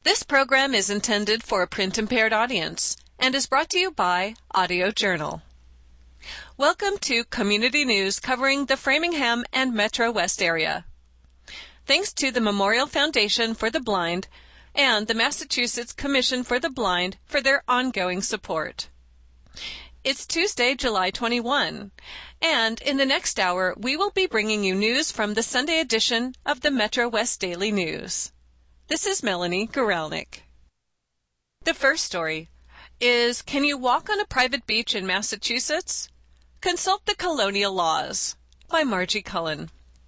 This program is intended for a print-impaired audience and is brought to you by Audio Journal. Welcome to Community News covering the Framingham and Metro West area. Thanks to the Memorial Foundation for the Blind and the Massachusetts Commission for the Blind for their ongoing support. It's Tuesday, July 21, and in the next hour we will be bringing you news from the Sunday edition of the Metro West Daily News. This is Melanie Guralnick. The first story is, can you walk on a private beach in Massachusetts? Consult the Colonial Laws by Margie Cullen.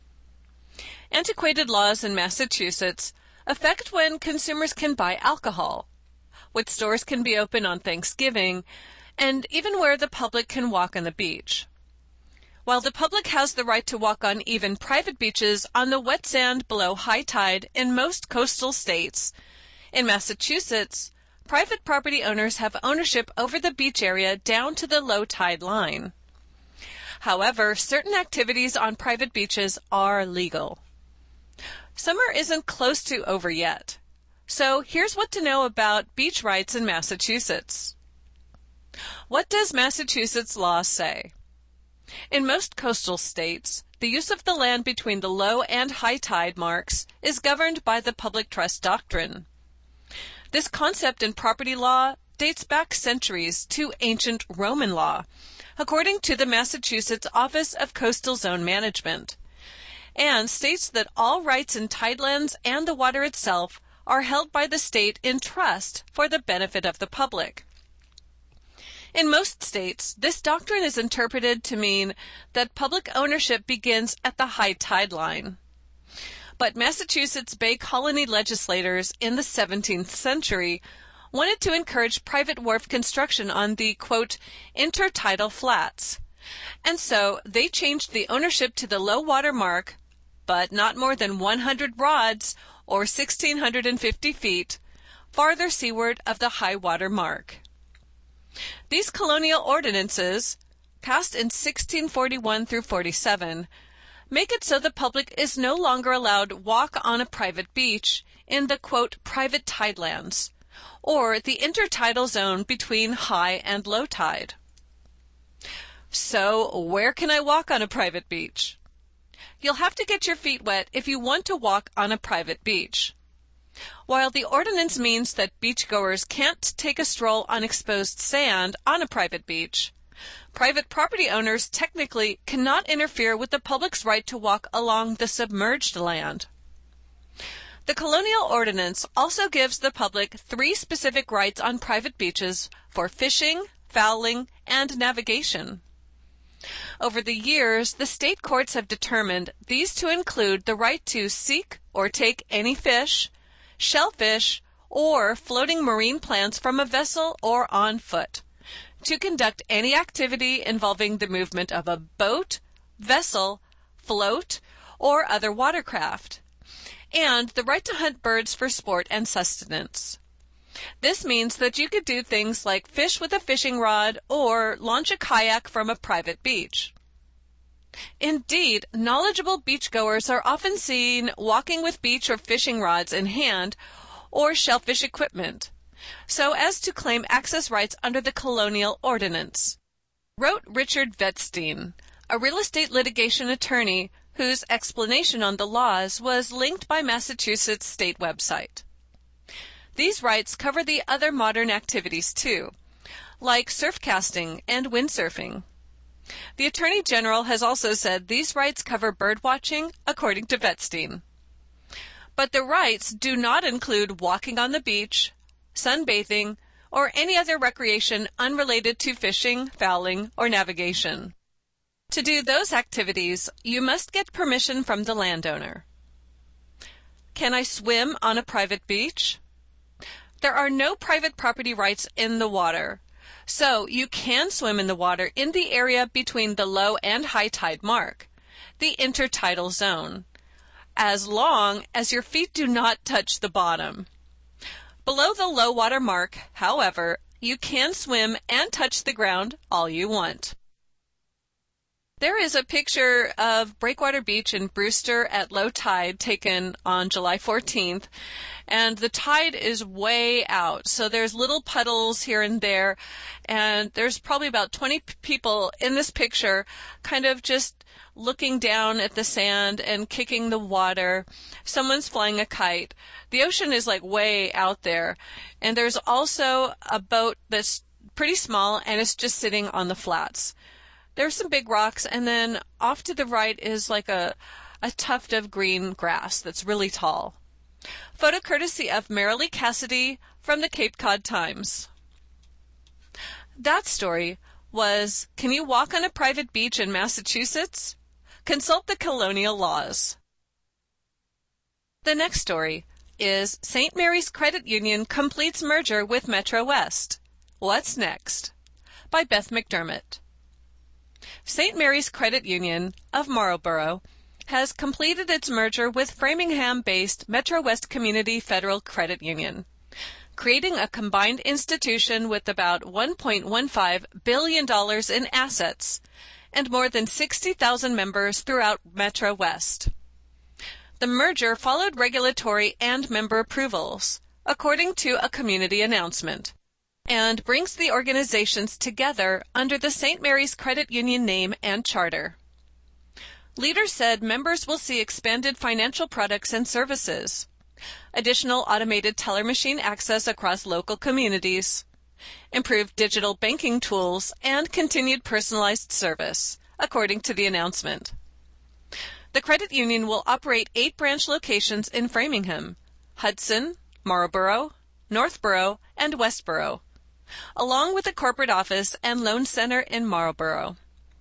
Antiquated laws in Massachusetts affect when consumers can buy alcohol, what stores can be open on Thanksgiving, and even where the public can walk on the beach. While the public has the right to walk on even private beaches on the wet sand below high tide in most coastal states, in Massachusetts, private property owners have ownership over the beach area down to the low tide line. However, certain activities on private beaches are legal. Summer isn't close to over yet, so here's what to know about beach rights in Massachusetts. What does Massachusetts law say? In most coastal states, the use of the land between the low and high tide marks is governed by the public trust doctrine. This concept in property law dates back centuries to ancient Roman law, according to the Massachusetts Office of Coastal Zone Management, and states that all rights in tidelands and the water itself are held by the state in trust for the benefit of the public. In most states, this doctrine is interpreted to mean that public ownership begins at the high tide line. But Massachusetts Bay Colony legislators in the 17th century wanted to encourage private wharf construction on the, quote, intertidal flats, and so they changed the ownership to the low water mark, but not more than 100 rods or 1,650 feet farther seaward of the high water mark. These colonial ordinances, passed in 1641 through 47, make it so the public is no longer allowed walk on a private beach in the, quote, private tidelands, or the intertidal zone between high and low tide. So, where can I walk on a private beach? You'll have to get your feet wet if you want to walk on a private beach. While the ordinance means that beachgoers can't take a stroll on exposed sand on a private beach, private property owners technically cannot interfere with the public's right to walk along the submerged land. The colonial ordinance also gives the public 3 specific rights on private beaches for fishing, fowling, and navigation. Over the years, the state courts have determined these to include the right to seek or take any fish, shellfish, or floating marine plants from a vessel or on foot, to conduct any activity involving the movement of a boat, vessel, float, or other watercraft, and the right to hunt birds for sport and sustenance. This means that you could do things like fish with a fishing rod or launch a kayak from a private beach. Indeed, knowledgeable beachgoers are often seen walking with beach or fishing rods in hand or shellfish equipment, so as to claim access rights under the colonial ordinance, wrote Richard Vetstein, a real estate litigation attorney whose explanation on the laws was linked by Massachusetts state website. These rights cover the other modern activities too, like surf casting and windsurfing. The Attorney General has also said these rights cover birdwatching, according to Vetstein. But the rights do not include walking on the beach, sunbathing, or any other recreation unrelated to fishing, fowling, or navigation. To do those activities, you must get permission from the landowner. Can I swim on a private beach? There are no private property rights in the water, so you can swim in the water in the area between the low and high tide mark, the intertidal zone, as long as your feet do not touch the bottom. Below the low water mark, however, you can swim and touch the ground all you want. There is a picture of Breakwater Beach in Brewster at low tide taken on July 14th, and the tide is way out. So there's little puddles here and there, and there's probably about 20 people in this picture kind of just looking down at the sand and kicking the water. Someone's flying a kite. The ocean is like way out there, and there's also a boat that's pretty small and it's just sitting on the flats. There's some big rocks, and then off to the right is like a tuft of green grass that's really tall. Photo courtesy of Marilee Cassidy from the Cape Cod Times. That story was, Can You Walk on a Private Beach in Massachusetts? Consult the Colonial Laws. The next story is St. Mary's Credit Union completes merger with Metro West. What's next? By Beth McDermott. St. Mary's Credit Union of Marlborough has completed its merger with Framingham-based Metro West Community Federal Credit Union, creating a combined institution with about $1.15 billion in assets and more than 60,000 members throughout Metro West. The merger followed regulatory and member approvals, according to a community announcement, and brings the organizations together under the St. Mary's Credit Union name and charter. Leaders said members will see expanded financial products and services, additional automated teller machine access across local communities, improved digital banking tools, and continued personalized service, according to the announcement. The credit union will operate 8 branch locations in Framingham, Hudson, Marlborough, Northborough, and Westborough, along with a corporate office and loan center in Marlborough.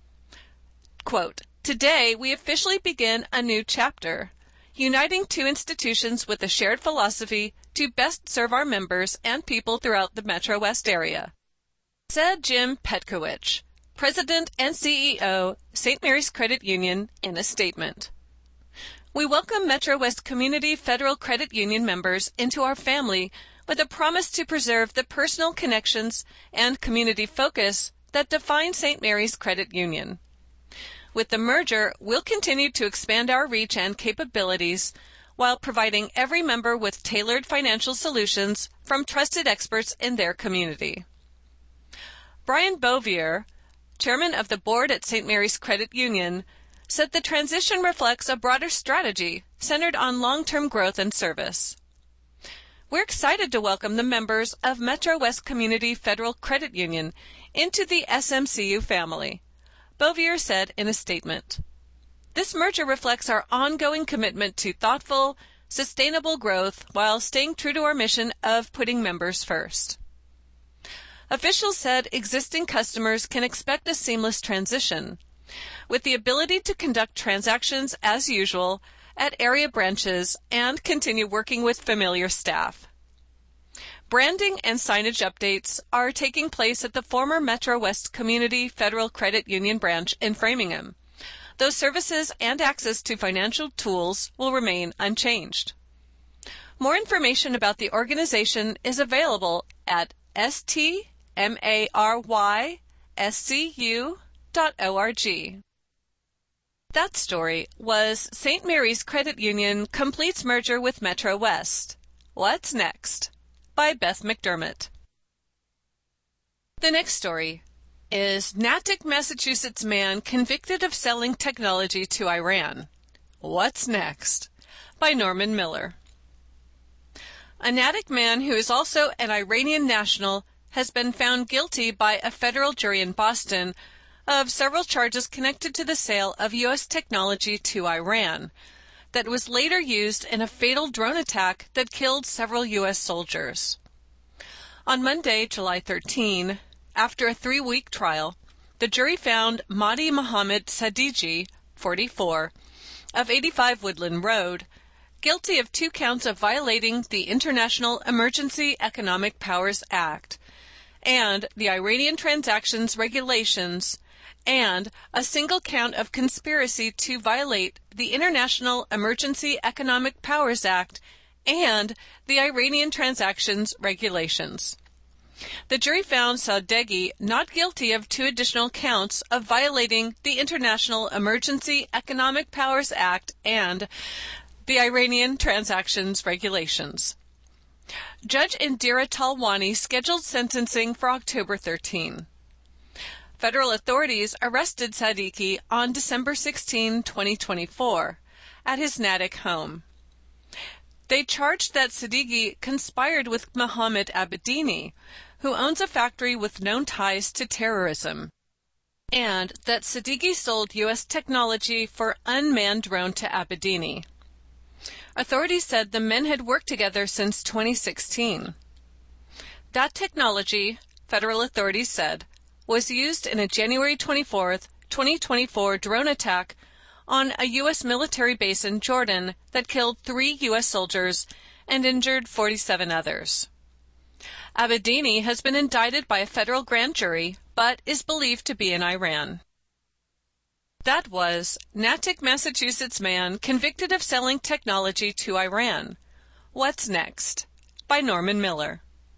Quote, Today, we officially begin a new chapter, uniting 2 institutions with a shared philosophy to best serve our members and people throughout the Metro West area, said Jim Petkowicz, President and CEO, St. Mary's Credit Union, in a statement. We welcome Metro West Community Federal Credit Union members into our family with a promise to preserve the personal connections and community focus that define St. Mary's Credit Union. With the merger, we'll continue to expand our reach and capabilities while providing every member with tailored financial solutions from trusted experts in their community. Brian Bouvier, chairman of the board at St. Mary's Credit Union, said the transition reflects a broader strategy centered on long-term growth and service. We're excited to welcome the members of Metro West Community Federal Credit Union into the SMCU family, Bouvier said in a statement. This merger reflects our ongoing commitment to thoughtful, sustainable growth while staying true to our mission of putting members first. Officials said existing customers can expect a seamless transition, with the ability to conduct transactions as usual at area branches and continue working with familiar staff. Branding and signage updates are taking place at the former Metro West Community Federal Credit Union branch in Framingham, though services and access to financial tools will remain unchanged. More information about the organization is available at stmaryscu.org. That story was St. Mary's Credit Union completes merger with Metro West. What's next? By Beth McDermott. The next story is Natick, Massachusetts man convicted of selling technology to Iran. What's next? By Norman Miller. A Natick man who is also an Iranian national has been found guilty by a federal jury in Boston of several charges connected to the sale of U.S. technology to Iran that was later used in a fatal drone attack that killed several U.S. soldiers. On Monday, July 13, after a 3-week trial, the jury found Mahdi Mohammed Sadeghi, 44, of 85 Woodland Road, guilty of 2 counts of violating the International Emergency Economic Powers Act and the Iranian Transactions Regulations, and a single count of conspiracy to violate the International Emergency Economic Powers Act and the Iranian Transactions Regulations. The jury found Sadeghi not guilty of 2 additional counts of violating the International Emergency Economic Powers Act and the Iranian Transactions Regulations. Judge Indira Talwani scheduled sentencing for October 13. Federal authorities arrested Sadeghi on December 16, 2024, at his Natick home. They charged that Sadeghi conspired with Mohammed Abedini, who owns a factory with known ties to terrorism, and that Sadeghi sold U.S. technology for unmanned drone to Abedini. Authorities said the men had worked together since 2016. That technology, federal authorities said, was used in a January 24, 2024 drone attack on a U.S. military base in Jordan that killed 3 U.S. soldiers and injured 47 others. Abedini has been indicted by a federal grand jury, but is believed to be in Iran. That was Natick, Massachusetts man convicted of selling technology to Iran. What's next? By Norman Miller.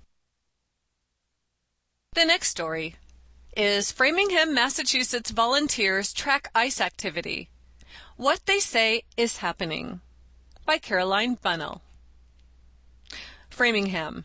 The next story is Framingham, Massachusetts volunteers track ICE activity. What they say is happening. By Caroline Bunnell. Framingham.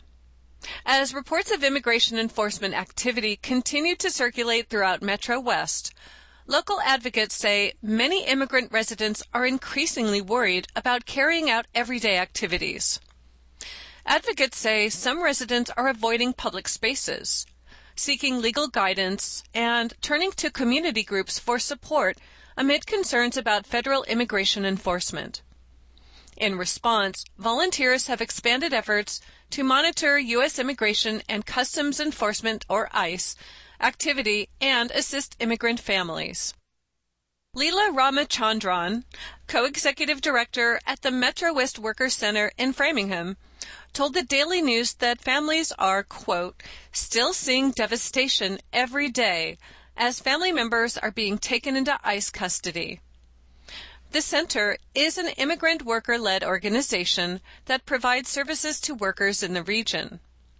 As reports of immigration enforcement activity continue to circulate throughout Metro West, local advocates say many immigrant residents are increasingly worried about carrying out everyday activities. Advocates say some residents are avoiding public spaces, seeking legal guidance, and turning to community groups for support amid concerns about federal immigration enforcement. In response, volunteers have expanded efforts to monitor U.S. Immigration and Customs Enforcement, or ICE, activity and assist immigrant families. Leela Ramachandran, co-executive director at the Metro West Workers Center in Framingham, told the Daily News that families are, quote, still seeing devastation every day as family members are being taken into ICE custody. The center is an immigrant worker-led organization that provides services to workers in the region.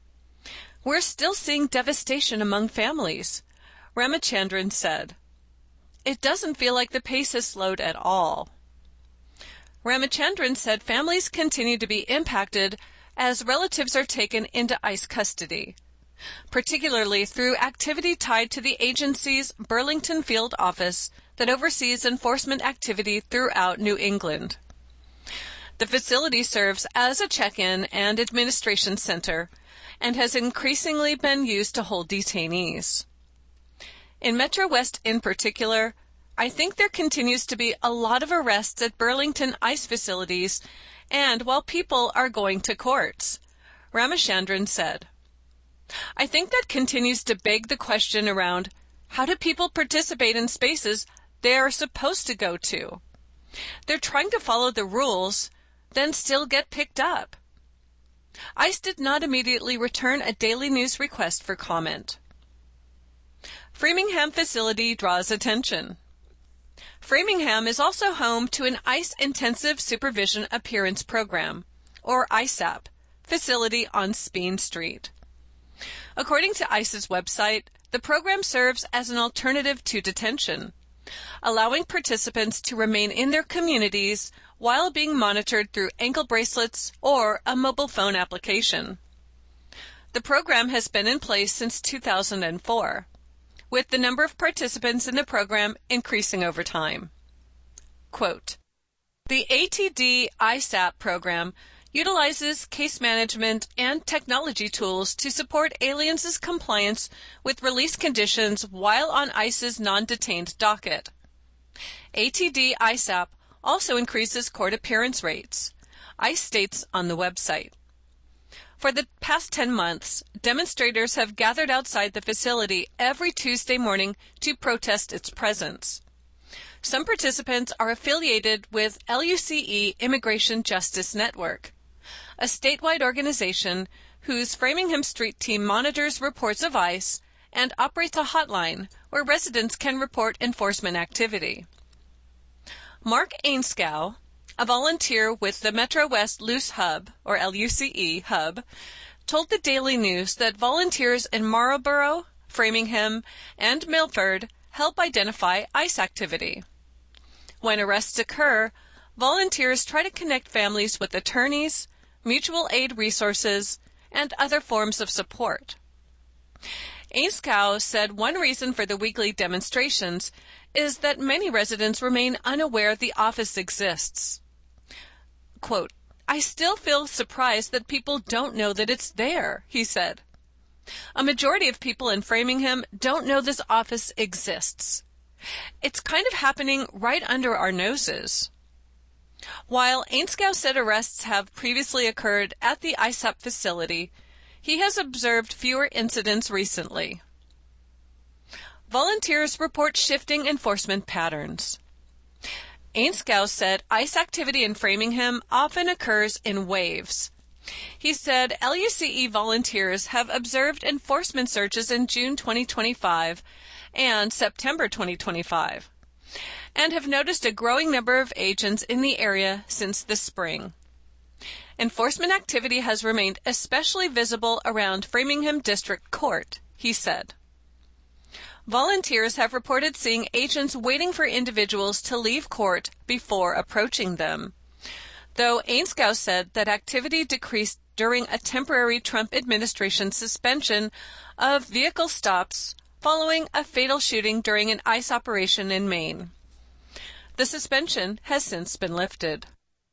We're still seeing devastation among families, Ramachandran said. It doesn't feel like the pace has slowed at all. Ramachandran said families continue to be impacted as relatives are taken into ICE custody, particularly through activity tied to the agency's Burlington field office that oversees enforcement activity throughout New England. The facility serves as a check-in and administration center and has increasingly been used to hold detainees. In Metro West in particular, I think there continues to be a lot of arrests at Burlington ICE facilities and while people are going to courts, Ramachandran said. I think that continues to beg the question around how do people participate in spaces they are supposed to go to? They're trying to follow the rules, then still get picked up. ICE did not immediately return a Daily News request for comment. Framingham facility draws attention. Framingham is also home to an ICE Intensive Supervision Appearance Program, or ISAP, facility on Speen Street. According to ICE's website, the program serves as an alternative to detention, allowing participants to remain in their communities while being monitored through ankle bracelets or a mobile phone application. The program has been in place since 2004, with the number of participants in the program increasing over time. Quote, the ATD ISAP program utilizes case management and technology tools to support aliens' compliance with release conditions while on ICE's non-detained docket. ATD ISAP also increases court appearance rates, ICE states on the website. For the past 10 months, demonstrators have gathered outside the facility every Tuesday morning to protest its presence. Some participants are affiliated with LUCE Immigration Justice Network, a statewide organization whose Framingham Street team monitors reports of ICE and operates a hotline where residents can report enforcement activity. Mark Ainskow, a volunteer with the Metro West Luce Hub, or LUCE Hub, told the Daily News that volunteers in Marlborough, Framingham, and Milford help identify ICE activity. When arrests occur, volunteers try to connect families with attorneys, mutual aid resources, and other forms of support. Ainscow said one reason for the weekly demonstrations is that many residents remain unaware the office exists. Quote, "I still feel surprised that people don't know that it's there," he said. "A majority of people in Framingham don't know this office exists. It's kind of happening right under our noses." While Ainscow said arrests have previously occurred at the ISOP facility, he has observed fewer incidents recently. Volunteers report shifting enforcement patterns. Ainscow said ICE activity in Framingham often occurs in waves. He said LUCE volunteers have observed enforcement surges in June 2025 and September 2025, and have noticed a growing number of agents in the area since the spring. Enforcement activity has remained especially visible around Framingham District Court, he said. Volunteers have reported seeing agents waiting for individuals to leave court before approaching them, though Ainscow said that activity decreased during a temporary Trump administration suspension of vehicle stops following a fatal shooting during an ICE operation in Maine. The suspension has since been lifted.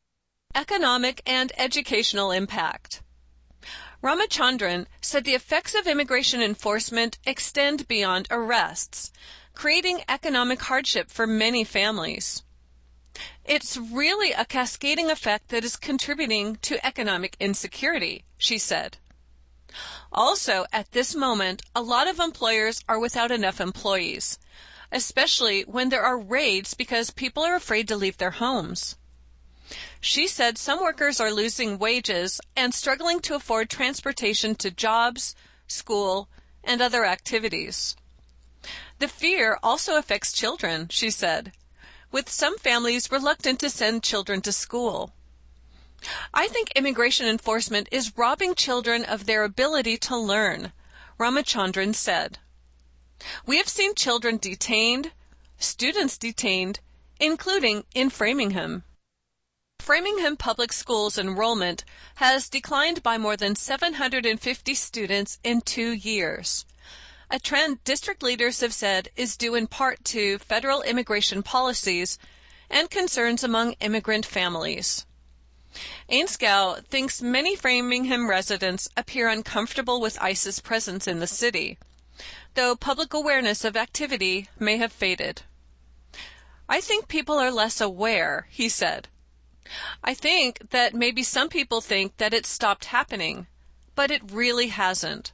Economic and educational impact. Ramachandran said the effects of immigration enforcement extend beyond arrests, creating economic hardship for many families. "It's really a cascading effect that is contributing to economic insecurity," she said. Also, at this moment, a lot of employers are without enough employees, especially when there are raids because people are afraid to leave their homes. She said some workers are losing wages and struggling to afford transportation to jobs, school, and other activities. The fear also affects children, she said, with some families reluctant to send children to school. "I think immigration enforcement is robbing children of their ability to learn," Ramachandran said. "We have seen children detained, students detained, including in Framingham." Framingham Public Schools enrollment has declined by more than 750 students in 2 years, a trend district leaders have said is due in part to federal immigration policies and concerns among immigrant families. Ainscow thinks many Framingham residents appear uncomfortable with ICE's presence in the city, though public awareness of activity may have faded. "I think people are less aware," he said. "I think that maybe some people think that it's stopped happening, but it really hasn't."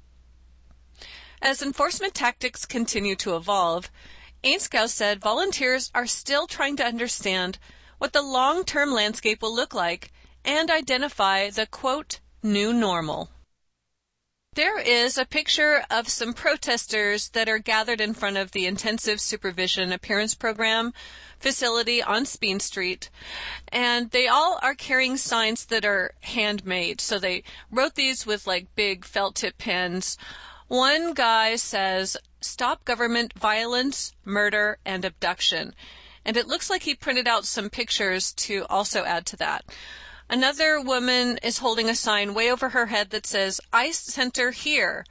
As enforcement tactics continue to evolve, Ainscow said volunteers are still trying to understand what the long-term landscape will look like and identify the, quote, new normal. There is a picture of some protesters that are gathered in front of the Intensive Supervision Appearance Program facility on Speen Street, and they all are carrying signs that are handmade. So they wrote these with like big felt tip pens. One guy says, "Stop government violence, murder, and abduction." And it looks like he printed out some pictures to also add to that. Another woman is holding a sign way over her head that says, "ICE Center here!"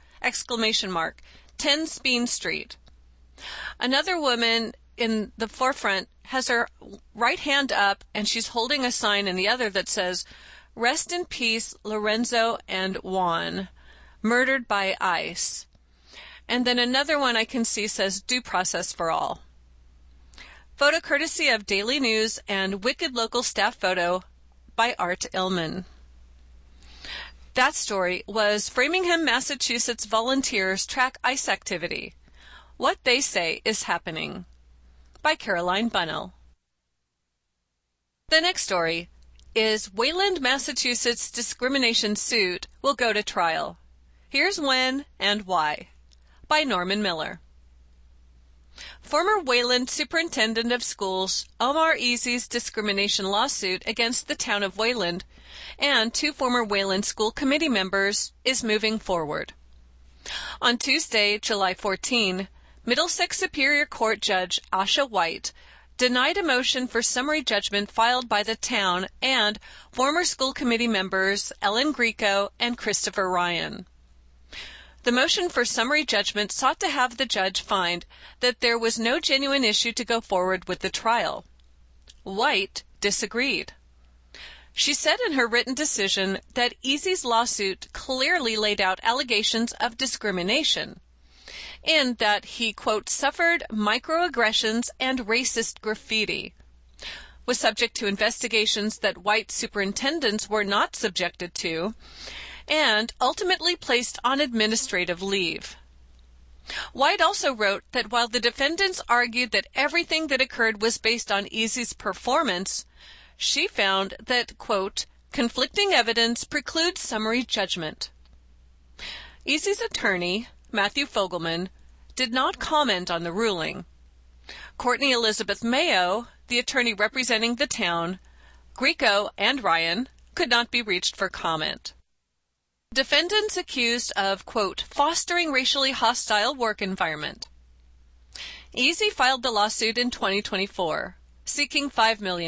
10 Speen Street. Another woman in the forefront has her right hand up and she's holding a sign in the other that says, "Rest in peace, Lorenzo and Juan, murdered by ICE." And then another one I can see says, "Due process for all." Photo courtesy of Daily News and Wicked Local Staff Photo by Art Illman. That story was Framingham, Massachusetts volunteers track ICE activity. What they say is happening, by Caroline Bunnell. The next story is Wayland, Massachusetts discrimination suit will go to trial. Here's when and why, by Norman Miller. Former Wayland Superintendent of Schools Omar Easy's discrimination lawsuit against the town of Wayland and 2 former Wayland School Committee members is moving forward. On Tuesday, July 14, Middlesex Superior Court Judge Asha White denied a motion for summary judgment filed by the town and former school committee members Ellen Greco and Christopher Ryan. The motion for summary judgment sought to have the judge find that there was no genuine issue to go forward with the trial. White disagreed. She said in her written decision that Easy's lawsuit clearly laid out allegations of discrimination, in that he, quote, suffered microaggressions and racist graffiti, was subject to investigations that white superintendents were not subjected to, and ultimately placed on administrative leave. White also wrote that while the defendants argued that everything that occurred was based on Easy's performance, she found that, quote, conflicting evidence precludes summary judgment. Easy's attorney, Matthew Fogelman, did not comment on the ruling. Courtney Elizabeth Mayo, the attorney representing the town, Greco, and Ryan could not be reached for comment. Defendants accused of, quote, fostering racially hostile work environment. Easy filed the lawsuit in 2024, seeking $5 million.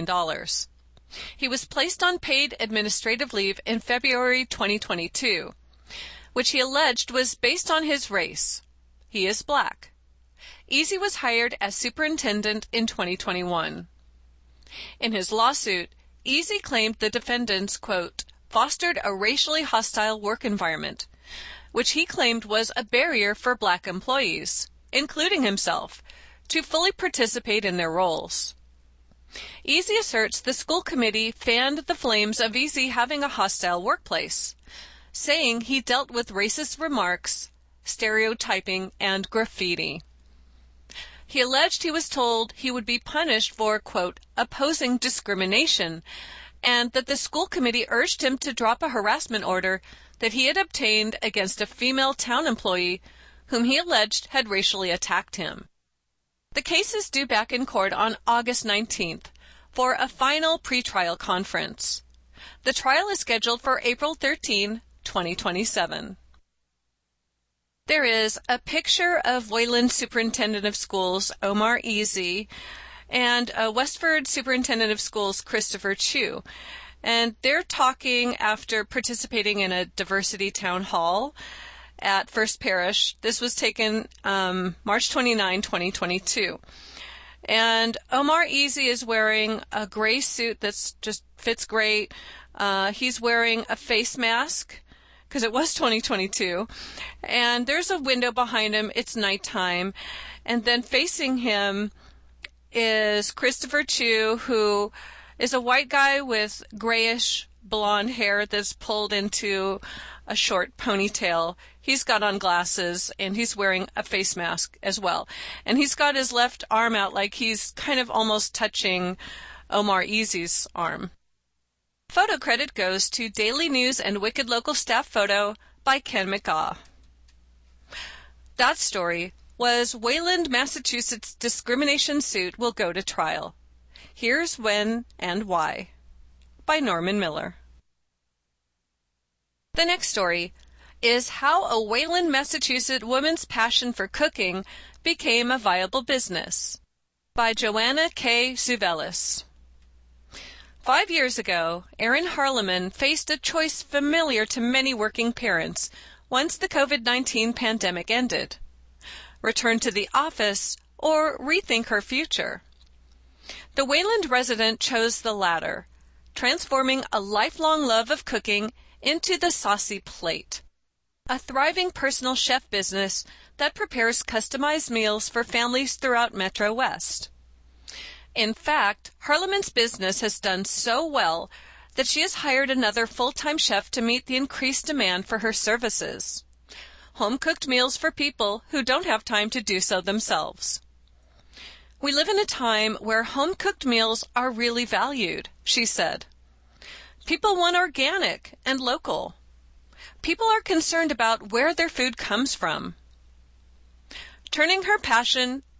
He was placed on paid administrative leave in February 2022, which he alleged was based on his race. He is black. Easy was hired as superintendent in 2021. In his lawsuit, Easy claimed the defendants, quote, fostered a racially hostile work environment, which he claimed was a barrier for black employees, including himself, to fully participate in their roles. Easy asserts the school committee fanned the flames of Easy having a hostile workplace, saying he dealt with racist remarks, stereotyping, and graffiti. He alleged he was told he would be punished for, quote, opposing discrimination, and that the school committee urged him to drop a harassment order that he had obtained against a female town employee whom he alleged had racially attacked him. The case is due back in court on August 19th for a final pretrial conference. The trial is scheduled for April 13, 2027. There is a picture of Wayland Superintendent of Schools Omar Easy and Westford Superintendent of Schools Christopher Chu. And they're talking after participating in a diversity town hall at First Parish. This was taken March 29, 2022. And Omar Easy is wearing a gray suit that's just fits great. He's wearing a face mask because it was 2022. And there's a window behind him. It's nighttime. And then facing him is Christopher Chu, who is a white guy with grayish blonde hair that's pulled into a short ponytail. He's got on glasses and he's wearing a face mask as well. And he's got his left arm out like he's kind of almost touching Omar Easy's arm. Photo credit goes to Daily News and Wicked Local Staff photo by Ken McGaw. That story was Wayland, Massachusetts discrimination suit will go to trial. Here's when and why, by Norman Miller. The next story is how a Wayland, Massachusetts woman's passion for cooking became a viable business, by Joanna K. Zuvelis. 5 years ago, Erin Harleman faced a choice familiar to many working parents once the COVID-19 pandemic ended: return to the office or rethink her future. The Wayland resident chose the latter, transforming a lifelong love of cooking into the Saucy Plate, a thriving personal chef business that prepares customized meals for families throughout Metro West. In fact, Harleman's business has done so well that she has hired another full-time chef to meet the increased demand for her services. Home-cooked meals for people who don't have time to do so themselves. We live in a time where home-cooked meals are really valued, she said. People want organic and local. People are concerned about where their food comes from. Turning her passion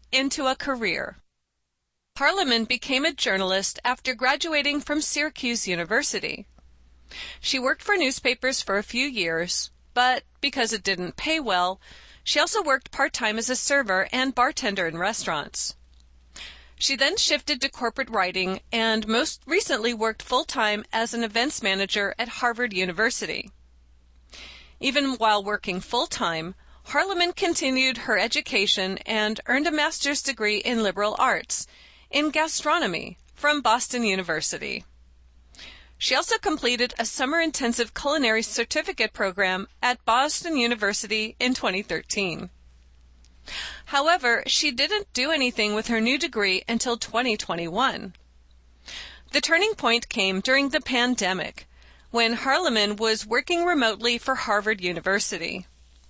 into a career. Harleman became a journalist after graduating from Syracuse University. She worked for newspapers for a few years, but because it didn't pay well, she also worked part-time as a server and bartender in restaurants. She then shifted to corporate writing and most recently worked full-time as an events manager at Harvard University. Even while working full-time, Harleman continued her education and earned a master's degree in liberal arts in gastronomy from Boston University. She also completed a summer-intensive culinary certificate program at Boston University in 2013. However, she didn't do anything with her new degree until 2021. The turning point came during the pandemic, when Harleman was working remotely for Harvard University.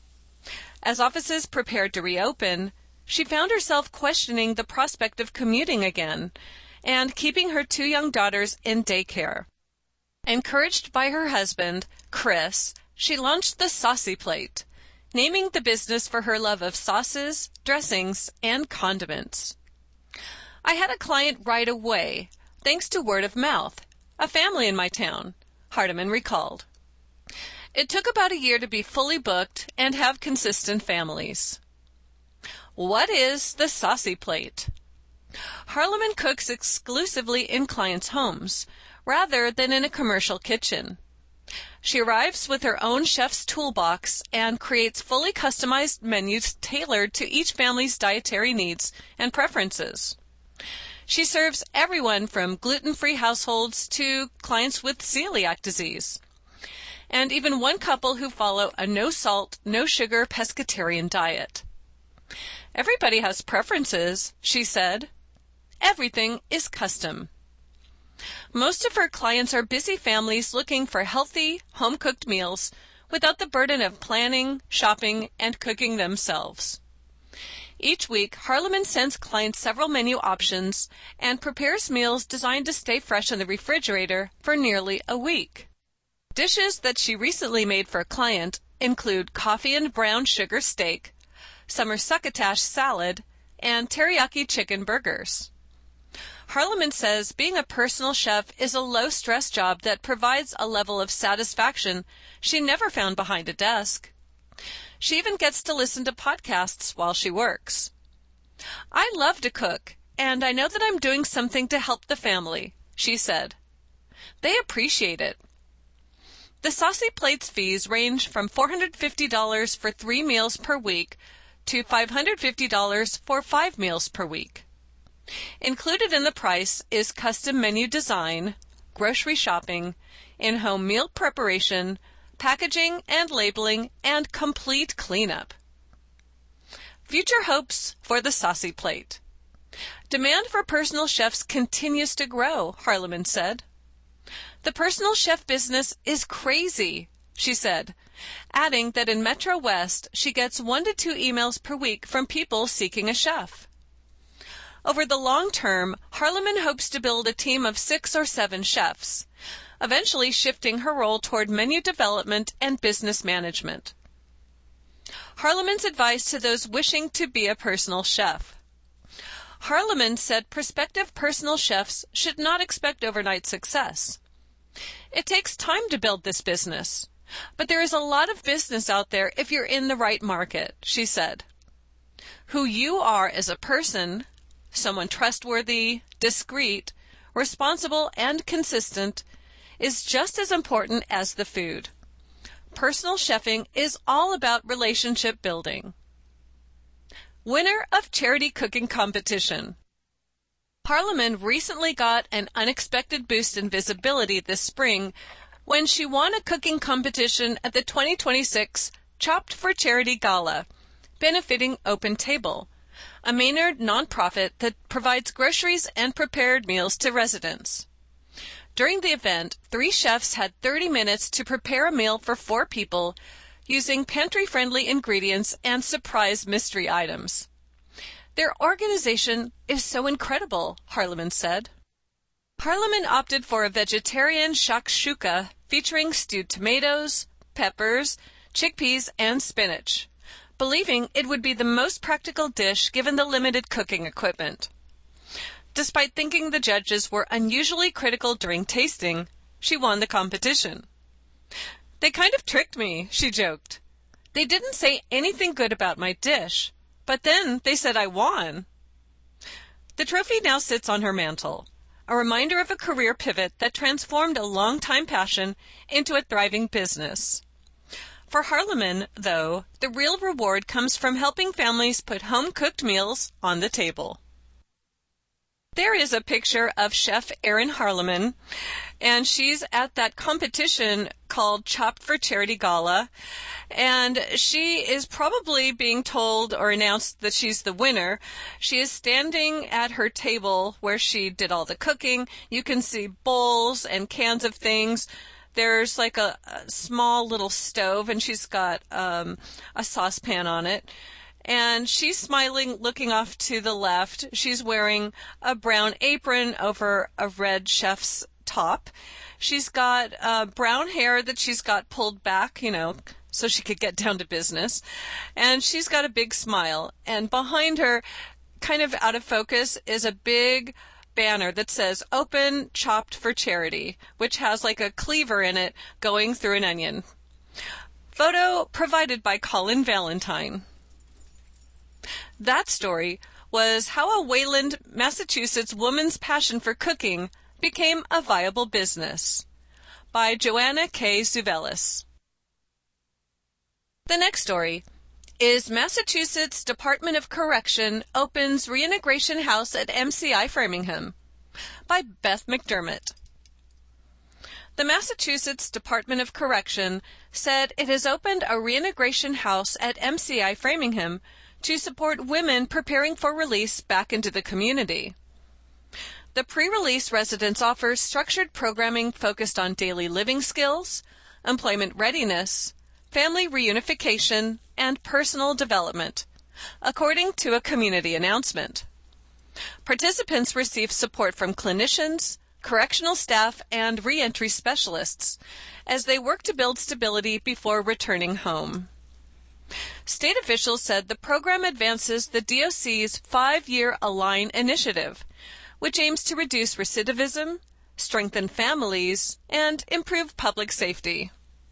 As offices prepared to reopen, she found herself questioning the prospect of commuting again and keeping her 2 young daughters in daycare. Encouraged by her husband, Chris, she launched the Saucy Plate, naming the business for her love of sauces, dressings, and condiments. I had a client right away, thanks to word of mouth, a family in my town, Harleman recalled. It took about a year to be fully booked and have consistent families. What is the Saucy Plate? Harleman cooks exclusively in clients' homes, rather than in a commercial kitchen. She arrives with her own chef's toolbox and creates fully customized menus tailored to each family's dietary needs and preferences. She serves everyone from gluten-free households to clients with celiac disease, and even one couple who follow a no-salt, no-sugar pescatarian diet. Everybody has preferences, she said. Everything is custom. Most of her clients are busy families looking for healthy, home-cooked meals without the burden of planning, shopping, and cooking themselves. Each week, Harleman sends clients several menu options and prepares meals designed to stay fresh in the refrigerator for nearly a week. Dishes that she recently made for a client include coffee and brown sugar steak, summer succotash salad, and teriyaki chicken burgers. Harleman says being a personal chef is a low-stress job that provides a level of satisfaction she never found behind a desk. She even gets to listen to podcasts while she works. I love to cook, and I know that I'm doing something to help the family, she said. They appreciate it. The Saucy Plate's fees range from $450 for 3 meals per week to $550 for 5 meals per week. Included in the price is custom menu design, grocery shopping, in-home meal preparation, packaging and labeling, and complete cleanup. Future hopes for the Saucy Plate. Demand for personal chefs continues to grow, Harleman said. The personal chef business is crazy, she said, adding that in Metro West she gets 1 to 2 emails per week from people seeking a chef. Over the long term, Harleman hopes to build a team of 6 or 7 chefs, eventually shifting her role toward menu development and business management. Harleman's advice to those wishing to be a personal chef. Harleman said prospective personal chefs should not expect overnight success. It takes time to build this business, but there is a lot of business out there if you're in the right market, she said. Who you are as a person, someone trustworthy, discreet, responsible, and consistent, is just as important as the food. Personal chefing is all about relationship building. Winner of Charity Cooking Competition. Harleman recently got an unexpected boost in visibility this spring when she won a cooking competition at the 2026 Chopped for Charity Gala, benefiting Open Table, a Maynard nonprofit that provides groceries and prepared meals to residents. During the event, 3 chefs had 30 minutes to prepare a meal for 4 people using pantry-friendly ingredients and surprise mystery items. Their organization is so incredible, Harleman said. Harleman opted for a vegetarian shakshuka featuring stewed tomatoes, peppers, chickpeas, and spinach, believing it would be the most practical dish given the limited cooking equipment. Despite thinking the judges were unusually critical during tasting, she won the competition. "They kind of tricked me," she joked. "They didn't say anything good about my dish, but then they said I won." The trophy now sits on her mantle, a reminder of a career pivot that transformed a long-time passion into a thriving business. For Harleman, though, the real reward comes from helping families put home-cooked meals on the table. There is a picture of Chef Erin Harleman, and she's at that competition called Chopped for Charity Gala, and she is probably being told or announced that she's the winner. She is standing at her table where she did all the cooking. You can see bowls and cans of things. There's like a small little stove, and she's got a saucepan on it. And she's smiling, looking off to the left. She's wearing a brown apron over a red chef's top. She's got brown hair that she's got pulled back, so she could get down to business. And she's got a big smile. And behind her, kind of out of focus, is a big banner that says "Open Chopped for Charity," which has like a cleaver in it going through an onion. Photo provided by Colin Valentine. That story was how a Wayland, Massachusetts woman's passion for cooking became a viable business, by Joanna K. Zuvelis. The next story is Massachusetts Department of Correction opens reintegration house at MCI Framingham, by Beth McDermott. The Massachusetts Department of Correction said it has opened a reintegration house at MCI Framingham to support women preparing for release back into the community. The pre-release residence offers structured programming focused on daily living skills, employment readiness, family reunification, and personal development, according to a community announcement. Participants receive support from clinicians, correctional staff, and reentry specialists as they work to build stability before returning home. State officials said the program advances the DOC's 5-year Align initiative, which aims to reduce recidivism, strengthen families, and improve public safety.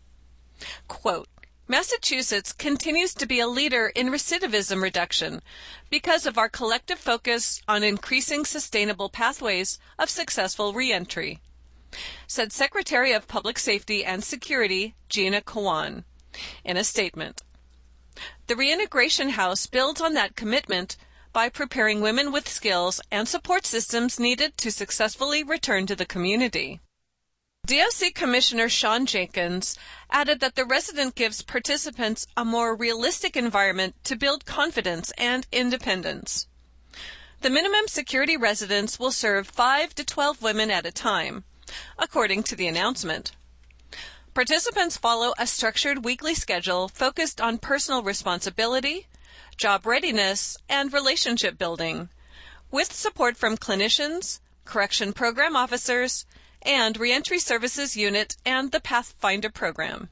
Quote, "Massachusetts continues to be a leader in recidivism reduction because of our collective focus on increasing sustainable pathways of successful reentry," said Secretary of Public Safety and Security Gina Kawan in a statement. The Reintegration House builds on that commitment by preparing women with skills and support systems needed to successfully return to the community. DOC Commissioner Sean Jenkins added that the resident gives participants a more realistic environment to build confidence and independence. The minimum security residence will serve 5 to 12 women at a time, according to the announcement. Participants follow a structured weekly schedule focused on personal responsibility, job readiness, and relationship building, with support from clinicians, correction program officers, and Reentry Services Unit and the Pathfinder program.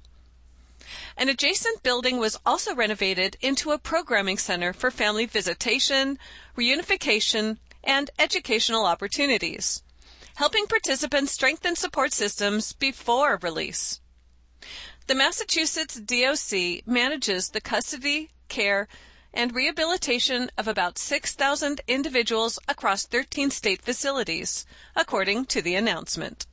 An adjacent building was also renovated into a programming center for family visitation, reunification, and educational opportunities, helping participants strengthen support systems before release. The Massachusetts DOC manages the custody, care, and rehabilitation of about 6,000 individuals across 13 state facilities, according to the announcement.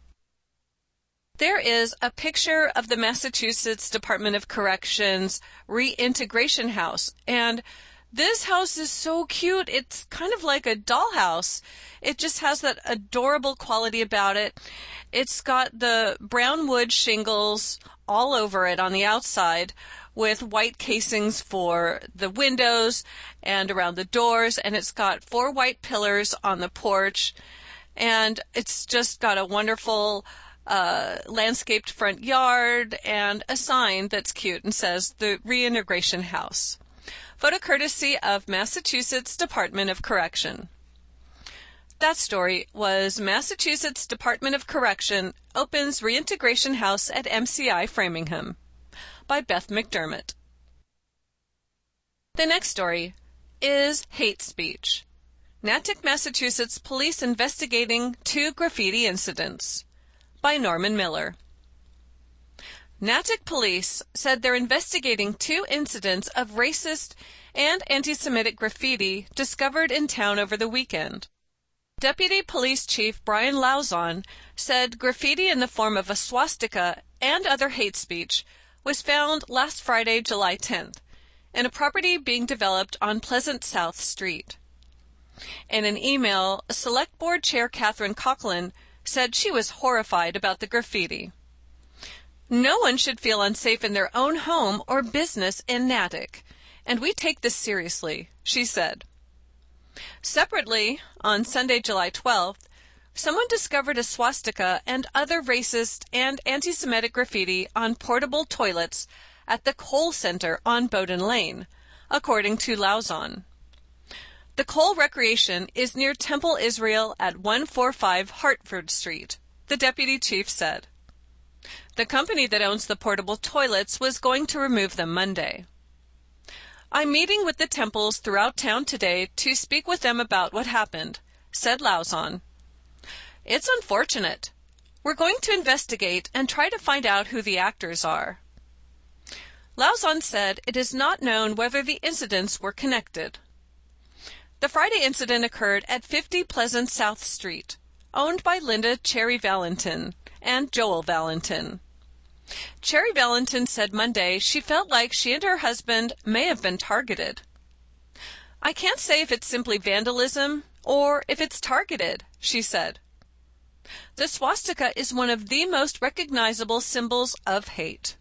There is a picture of the Massachusetts Department of Corrections Reintegration House, and this house is so cute. It's kind of like a dollhouse. It just has that adorable quality about it. It's got the brown wood shingles all over it on the outside, with white casings for the windows and around the doors, and it's got 4 white pillars on the porch, and it's just got a wonderful landscaped front yard and a sign that's cute and says the Reintegration House. Photo courtesy of Massachusetts Department of Correction. That story was Massachusetts Department of Correction opens Reintegration House at MCI Framingham, by Beth McDermott. The next story is hate speech. Natick, Massachusetts police investigating 2 graffiti incidents, by Norman Miller. Natick police said they're investigating 2 incidents of racist and anti-Semitic graffiti discovered in town over the weekend. Deputy Police Chief Brian Lauzon said graffiti in the form of a swastika and other hate speech was found last Friday, July 10th, in a property being developed on Pleasant South Street. In an email, Select Board Chair Catherine Coughlin said she was horrified about the graffiti. No one should feel unsafe in their own home or business in Natick, and we take this seriously, she said. Separately, on Sunday, July 12th, someone discovered a swastika and other racist and anti-Semitic graffiti on portable toilets at the Cole Center on Bowden Lane, according to Lauzon. The Cole Recreation is near Temple Israel at 145 Hartford Street, the deputy chief said. The company that owns the portable toilets was going to remove them Monday. I'm meeting with the temples throughout town today to speak with them about what happened, said Lauzon. It's unfortunate. We're going to investigate and try to find out who the actors are. Lauzon said it is not known whether the incidents were connected. The Friday incident occurred at 50 Pleasant South Street, owned by Linda Cherry Valentin and Joel Valentin. Cherry Valentin said Monday she felt like she and her husband may have been targeted. I can't say if it's simply vandalism or if it's targeted, she said. The swastika is one of the most recognizable symbols of hate.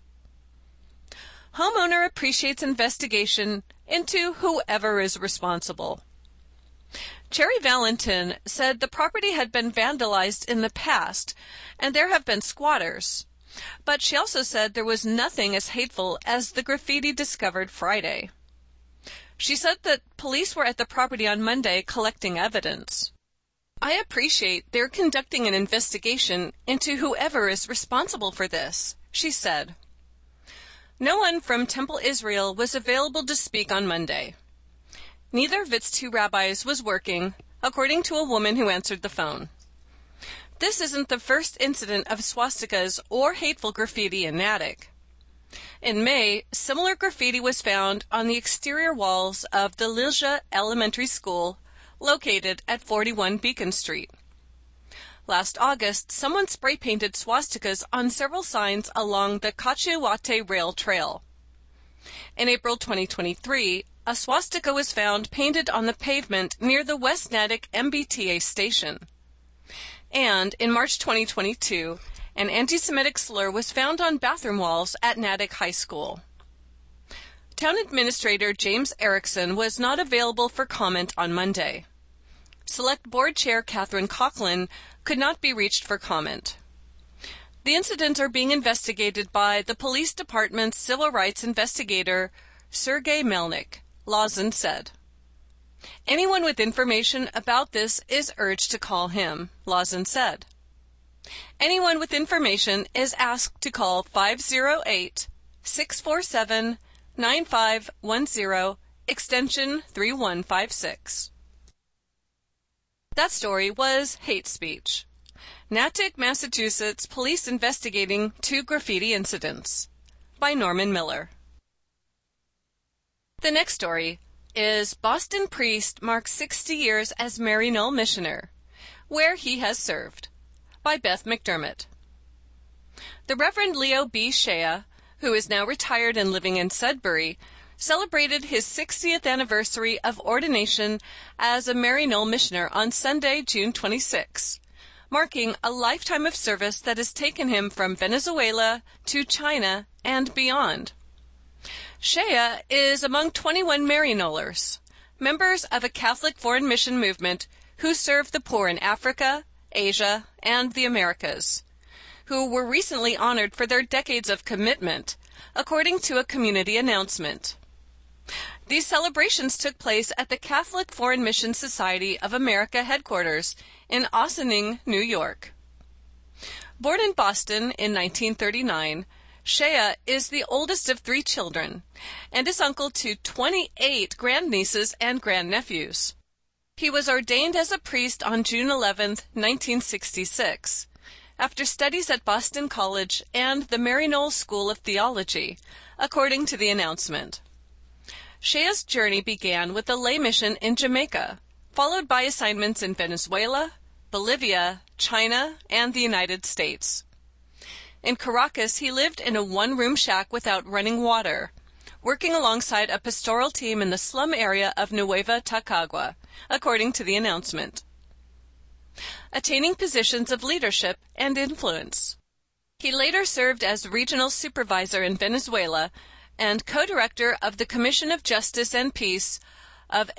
Homeowner appreciates investigation into whoever is responsible. Cherry Valentin said the property had been vandalized in the past and there have been squatters. But she also said there was nothing as hateful as the graffiti discovered Friday. She said that police were at the property on Monday collecting evidence. I appreciate they're conducting an investigation into whoever is responsible for this, she said. No one from Temple Israel was available to speak on Monday. Neither of its 2 rabbis was working, according to a woman who answered the phone. This isn't the first incident of swastikas or hateful graffiti in Natick. In May, similar graffiti was found on the exterior walls of the Lilja Elementary School, located at 41 Beacon Street. Last August, someone spray-painted swastikas on several signs along the Kachiawate Rail Trail. In April 2023, a swastika was found painted on the pavement near the West Natick MBTA station. And in March 2022, an anti-Semitic slur was found on bathroom walls at Natick High School. Town Administrator James Erickson was not available for comment on Monday. Select Board Chair Catherine Coughlin could not be reached for comment. The incidents are being investigated by the Police Department's Civil Rights Investigator Sergei Melnik, Lauzon said. Anyone with information about this is urged to call him, Lauzon said. Anyone with information is asked to call 508-647-9510, extension 3156. That story was hate speech. Natick, Massachusetts police investigating 2 graffiti incidents, by Norman Miller. The next story is Boston Priest marks 60 years as Maryknoll Missioner, where he has served, by Beth McDermott. The Reverend Leo B. Shea, who is now retired and living in Sudbury, celebrated his 60th anniversary of ordination as a Maryknoll Missioner on Sunday, June 26, marking a lifetime of service that has taken him from Venezuela to China and beyond. Shea is among 21 Maryknollers, members of a Catholic foreign mission movement who serve the poor in Africa, Asia, and the Americas, who were recently honored for their decades of commitment, according to a community announcement. These celebrations took place at the Catholic Foreign Mission Society of America headquarters in Ossining, New York. Born in Boston in 1939, Shea is the oldest of 3 children and is uncle to 28 grandnieces and grandnephews. He was ordained as a priest on June 11, 1966, after studies at Boston College and the Maryknoll School of Theology, according to the announcement. Shea's journey began with a lay mission in Jamaica, followed by assignments in Venezuela, Bolivia, China, and the United States. In Caracas, he lived in a 1-room shack without running water, working alongside a pastoral team in the slum area of Nueva Tacagua, according to the announcement. Attaining positions of leadership and influence. He later served as regional supervisor in Venezuela and co-director of the Commission of Justice and Peace of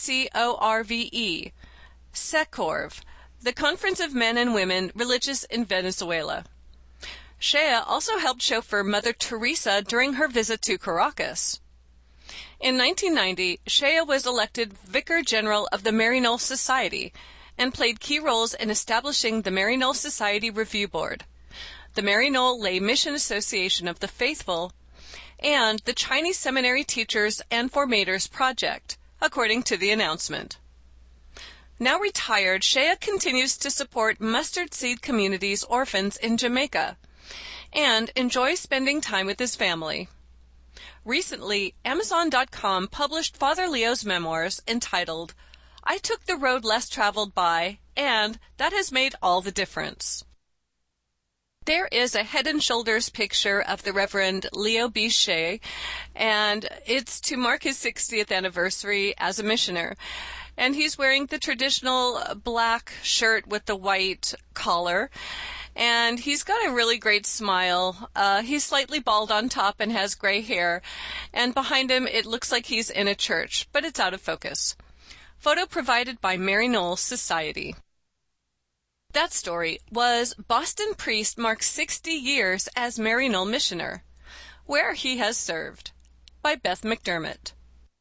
SECORVE, SECORV, the Conference of Men and Women Religious in Venezuela. Shea also helped chauffeur Mother Teresa during her visit to Caracas. In 1990, Shea was elected Vicar General of the Maryknoll Society and played key roles in establishing the Maryknoll Society Review Board, the Maryknoll Lay Mission Association of the Faithful, and the Chinese Seminary Teachers and Formators Project, according to the announcement. Now retired, Shea continues to support Mustard Seed Community's orphans in Jamaica and enjoys spending time with his family. Recently, Amazon.com published Father Leo's memoirs entitled, "I Took the Road Less Traveled By, and That Has Made All the Difference." There is a head and shoulders picture of the Reverend Leo B. Shea, and it's to mark his 60th anniversary as a missioner. And he's wearing the traditional black shirt with the white collar, and he's got a really great smile. He's slightly bald on top and has gray hair, and behind him it looks like he's in a church, but it's out of focus. Photo provided by Maryknoll Society. That story was Boston Priest Marks 60 Years as Maryknoll Missioner, Where He Has Served, by Beth McDermott.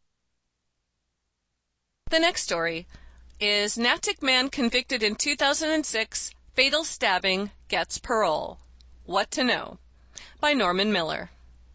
The next story is Natick Man Convicted in 2006 Fatal Stabbing Gets Parole. What to Know, by Norman Miller.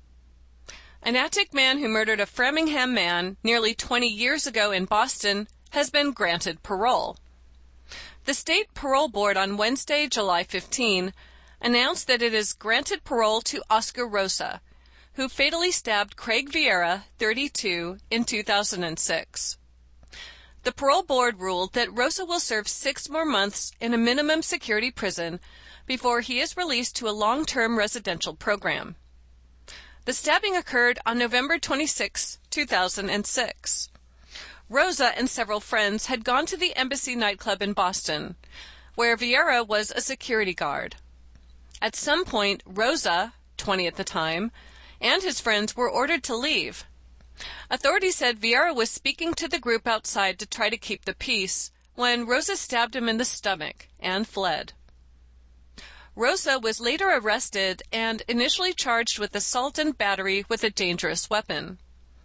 A Natick man who murdered a Framingham man nearly 20 years ago in Boston has been granted parole. The State Parole Board on Wednesday, July 15, announced that it has granted parole to Oscar Rosa, who fatally stabbed Craig Vieira, 32, in 2006. The parole board ruled that Rosa will serve 6 more months in a minimum security prison before he is released to a long-term residential program. The stabbing occurred on November 26, 2006. Rosa and several friends had gone to the Embassy nightclub in Boston, where Vieira was a security guard. At some point, Rosa, 20 at the time, and his friends were ordered to leave. Authorities said Vieira was speaking to the group outside to try to keep the peace when Rosa stabbed him in the stomach and fled. Rosa was later arrested and initially charged with assault and battery with a dangerous weapon.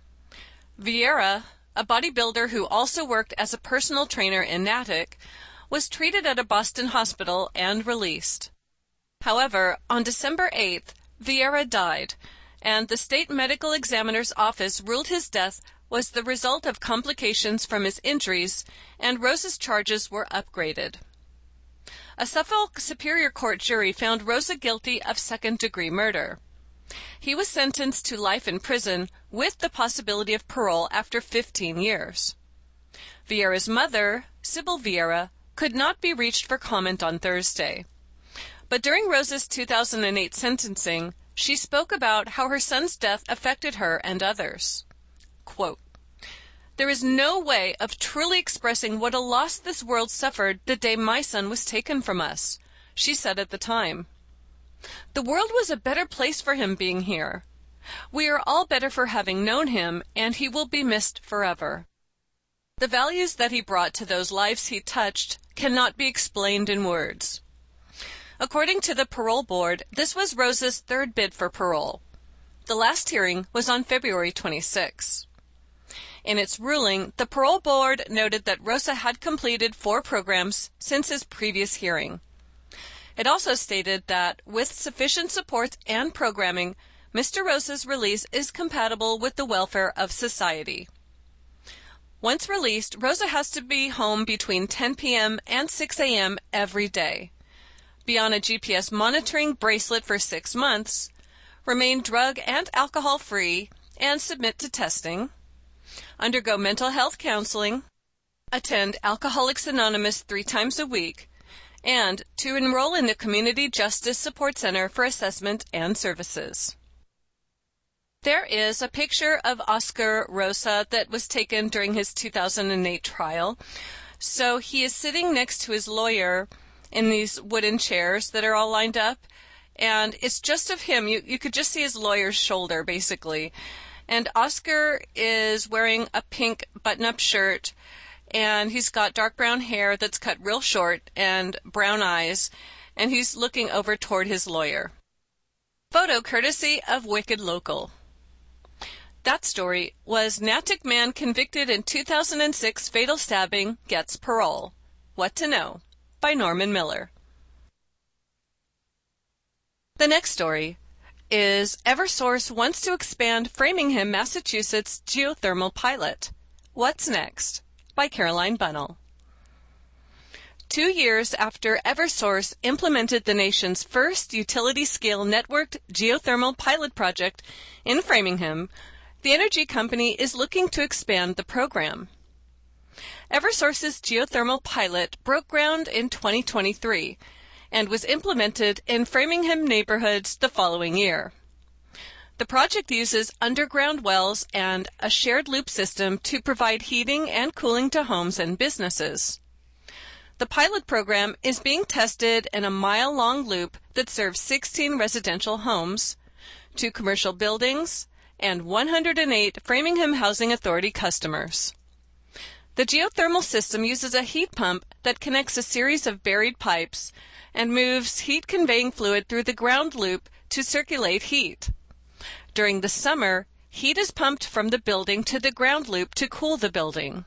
Vieira, a bodybuilder who also worked as a personal trainer in Natick, was treated at a Boston hospital and released. However, on December 8th, Vieira died, and the state medical examiner's office ruled his death was the result of complications from his injuries, and Rosa's charges were upgraded. A Suffolk Superior Court jury found Rosa guilty of second-degree murder. He was sentenced to life in prison with the possibility of parole after 15 years. Vieira's mother, Sybil Vieira, could not be reached for comment on Thursday. But during Rosa's 2008 sentencing, she spoke about how her son's death affected her and others. Quote, "There is no way of truly expressing what a loss this world suffered the day my son was taken from us," she said at the time. "The world was a better place for him being here. We are all better for having known him, and he will be missed forever." The values that he brought to those lives he touched cannot be explained in words. According to the parole board, this was Rosa's third bid for parole. The last hearing was on February 26. In its ruling, the parole board noted that Rosa had completed 4 programs since his previous hearing. It also stated that with sufficient support and programming, Mr. Rosa's release is compatible with the welfare of society. Once released, Rosa has to be home between 10 p.m. and 6 a.m. every day, be on a GPS monitoring bracelet for 6 months, remain drug and alcohol free, and submit to testing, undergo mental health counseling, attend Alcoholics Anonymous 3 times a week, and to enroll in the Community Justice Support Center for assessment and services. There is a picture of Oscar Rosa that was taken during his 2008 trial. So he is sitting next to his lawyer in these wooden chairs that are all lined up, and it's just of him. You could just see his lawyer's shoulder, basically. And Oscar is wearing a pink button-up shirt, and he's got dark brown hair that's cut real short and brown eyes, and he's looking over toward his lawyer. Photo courtesy of Wicked Local. That story was Natick Man Convicted in 2006 Fatal Stabbing Gets Parole. What to Know by Norman Miller. The next story is Eversource wants to expand Framingham, Massachusetts geothermal pilot. What's next? By Caroline Bunnell. 2 years after Eversource implemented the nation's first utility-scale networked geothermal pilot project in Framingham, the energy company is looking to expand the program. Eversource's geothermal pilot broke ground in 2023 and was implemented in Framingham neighborhoods the following year. The project uses underground wells and a shared loop system to provide heating and cooling to homes and businesses. The pilot program is being tested in a mile-long loop that serves 16 residential homes, 2 commercial buildings, and 108 Framingham Housing Authority customers. The geothermal system uses a heat pump that connects a series of buried pipes and moves heat-conveying fluid through the ground loop to circulate heat. During the summer, heat is pumped from the building to the ground loop to cool the building.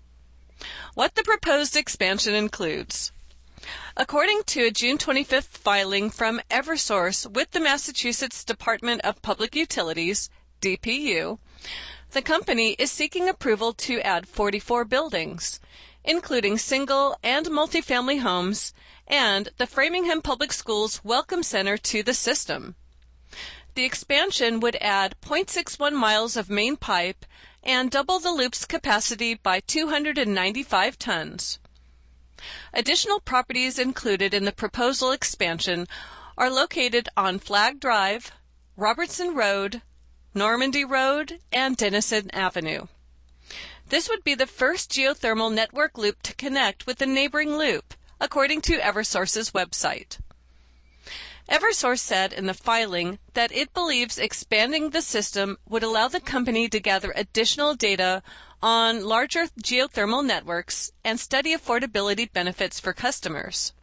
What the proposed expansion includes. According to a June 25th filing from Eversource with the Massachusetts Department of Public Utilities, DPU, the company is seeking approval to add 44 buildings, including single and multifamily homes, and the Framingham Public Schools Welcome Center to the system. The expansion would add 0.61 miles of main pipe and double the loop's capacity by 295 tons. Additional properties included in the proposal expansion are located on Flag Drive, Robertson Road, Normandy Road, and Denison Avenue. This would be the first geothermal network loop to connect with the neighboring loop, according to Eversource's website. Eversource said in the filing that it believes expanding the system would allow the company to gather additional data on larger geothermal networks and study affordability benefits for customers.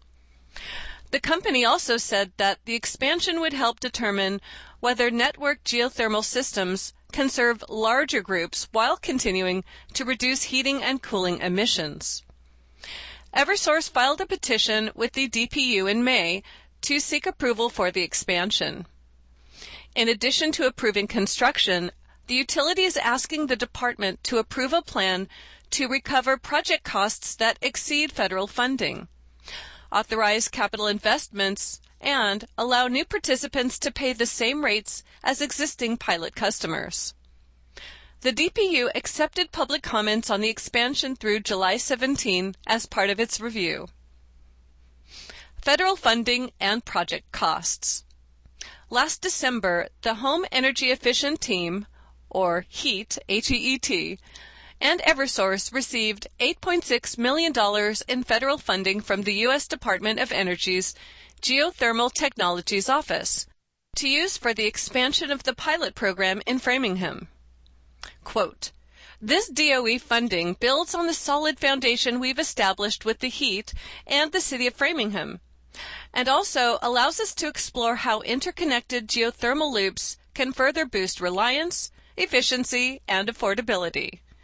The company also said that the expansion would help determine whether networked geothermal systems can serve larger groups while continuing to reduce heating and cooling emissions. Eversource filed a petition with the DPU in May to seek approval for the expansion. In addition to approving construction, the utility is asking the department to approve a plan to recover project costs that exceed federal funding, authorize capital investments, and allow new participants to pay the same rates as existing pilot customers. The DPU accepted public comments on the expansion through July 17 as part of its review. Federal funding and project costs. Last December, the Home Energy Efficient Team, or HEAT, H-E-E-T, and Eversource received $8.6 million in federal funding from the U.S. Department of Energy's Geothermal Technologies Office to use for the expansion of the pilot program in Framingham. Quote, "This DOE funding builds on the solid foundation we've established with the HEAT and the City of Framingham, and also allows us to explore how interconnected geothermal loops can further boost reliance, efficiency, and affordability,"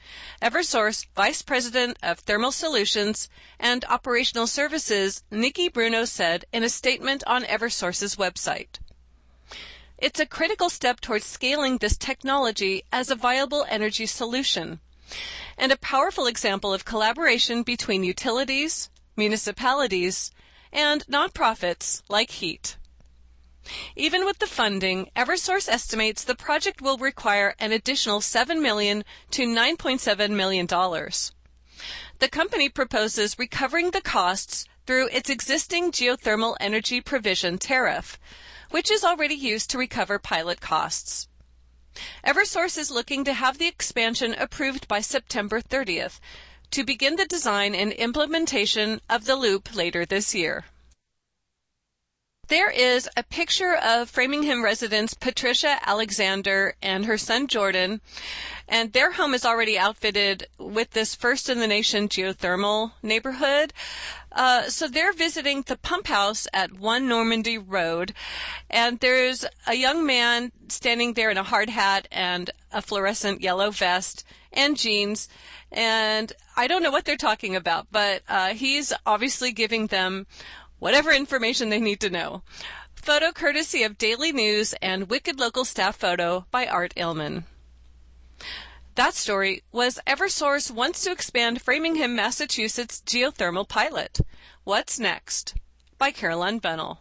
Eversource Vice President of Thermal Solutions and Operational Services, Nikki Bruno, said in a statement on Eversource's website. It's a critical step towards scaling this technology as a viable energy solution, and a powerful example of collaboration between utilities, municipalities, and nonprofits like HEAT. Even with the funding, Eversource estimates the project will require an additional $7 million to $9.7 million. The company proposes recovering the costs through its existing geothermal energy provision tariff, which is already used to recover pilot costs. Eversource is looking to have the expansion approved by September 30th to begin the design and implementation of the loop later this year. There is a picture of Framingham residents Patricia Alexander and her son Jordan, and their home is already outfitted with this first-in-the-nation geothermal neighborhood. So they're visiting the pump house at 1 Normandy Road, and there's a young man standing there in a hard hat and a fluorescent yellow vest and jeans, and I don't know what they're talking about, but he's obviously giving them whatever information they need to know. Photo courtesy of Daily News and Wicked Local Staff photo by Art Illman. That story was Eversource wants to expand Framingham, Massachusetts geothermal pilot. What's next? By Caroline Bunnell.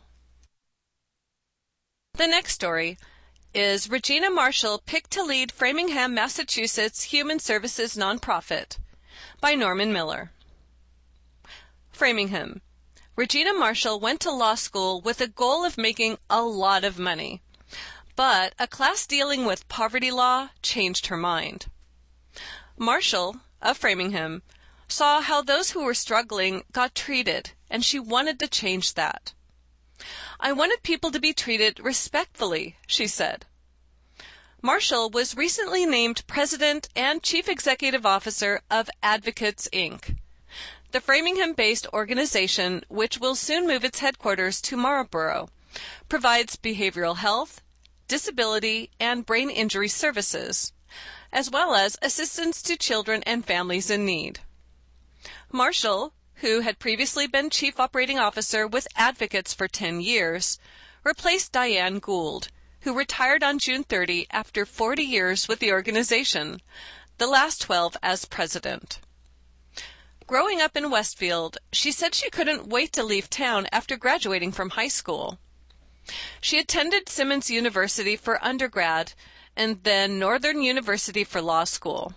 The next story is Regina Marshall picked to lead Framingham, Massachusetts Human Services Nonprofit by Norman Miller. Framingham. Regina Marshall went to law school with a goal of making a lot of money, but a class dealing with poverty law changed her mind. Marshall, of Framingham, saw how those who were struggling got treated, and she wanted to change that. I wanted people to be treated respectfully, she said. Marshall was recently named President and Chief Executive Officer of Advocates, Inc., the Framingham-based organization, which will soon move its headquarters to Marlborough, provides behavioral health, disability, and brain injury services, as well as assistance to children and families in need. Marshall, who had previously been Chief Operating Officer with Advocates for 10 years, replaced Diane Gould, who retired on June 30 after 40 years with the organization, the last 12 as president. Growing up in Westfield, she said she couldn't wait to leave town after graduating from high school. She attended Simmons University for undergrad and then Northern University for law school.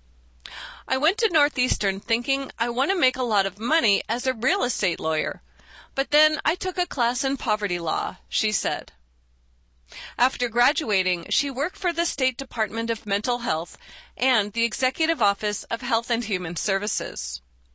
I went to Northeastern thinking I want to make a lot of money as a real estate lawyer, but then I took a class in poverty law, she said. After graduating, she worked for the State Department of Mental Health and the Executive Office of Health and Human Services.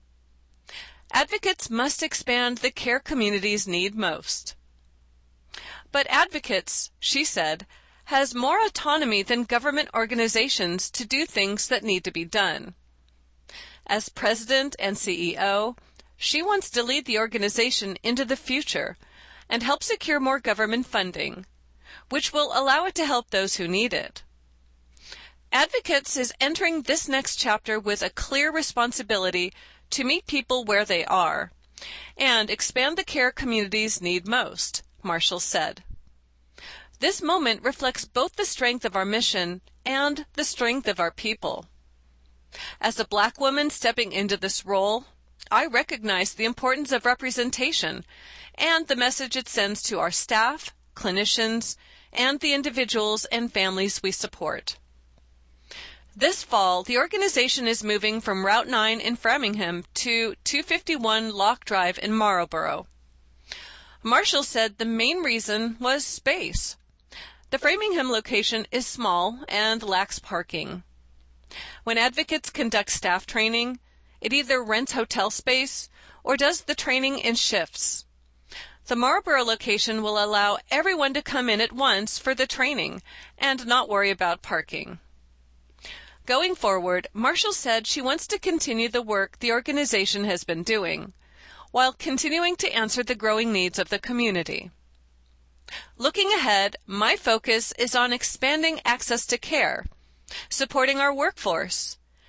Advocates must expand the care communities need most. But Advocates, she said, has more autonomy than government organizations to do things that need to be done. As president and CEO, she wants to lead the organization into the future and help secure more government funding, which will allow it to help those who need it. Advocates is entering this next chapter with a clear responsibility to meet people where they are and expand the care communities need most, Marshall said. This moment reflects both the strength of our mission and the strength of our people. As a Black woman stepping into this role, I recognize the importance of representation and the message it sends to our staff, clinicians, and the individuals and families we support. This fall, the organization is moving from Route 9 in Framingham to 251 Lock Drive in Marlborough. Marshall said the main reason was space. The Framingham location is small and lacks parking. When Advocates conduct staff training, it either rents hotel space or does the training in shifts. The Marlborough location will allow everyone to come in at once for the training and not worry about parking. Going forward, Marshall said she wants to continue the work the organization has been doing, while continuing to answer the growing needs of the community. Looking ahead, my focus is on expanding access to care, supporting our workforce,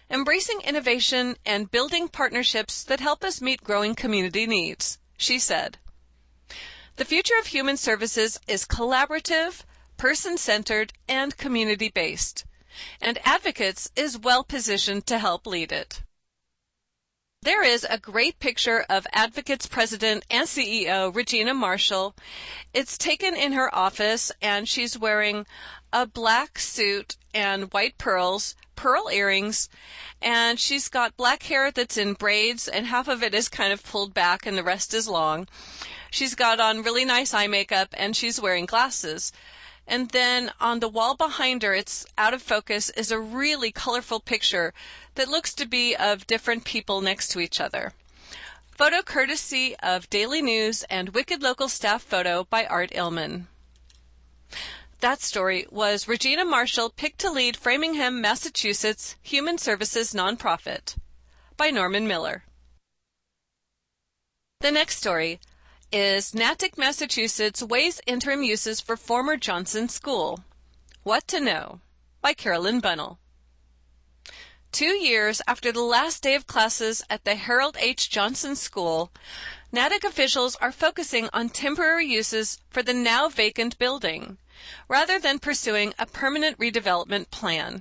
embracing innovation and building partnerships that help us meet growing community needs, she said. The future of human services is collaborative, person-centered, and community-based, and Advocates is well-positioned to help lead it. There is a great picture of Advocates President and CEO Regina Marshall. It's taken in her office, and she's wearing a black suit and white pearls, pearl earrings, and she's got black hair that's in braids, and half of it is kind of pulled back and the rest is long. She's got on really nice eye makeup, and she's wearing glasses. And then on the wall behind her, it's out of focus, is a really colorful picture that looks to be of different people next to each other. Photo courtesy of Daily News and Wicked Local Staff photo by Art Illman. That story was Regina Marshall picked to lead Framingham, Massachusetts Human Services Nonprofit by Norman Miller. The next story is Natick, Massachusetts weighs interim uses for former Johnson School. What to Know by Carolyn Bunnell. 2 years after the last day of classes at the Harold H. Johnson School, Natick officials are focusing on temporary uses for the now vacant building, rather than pursuing a permanent redevelopment plan.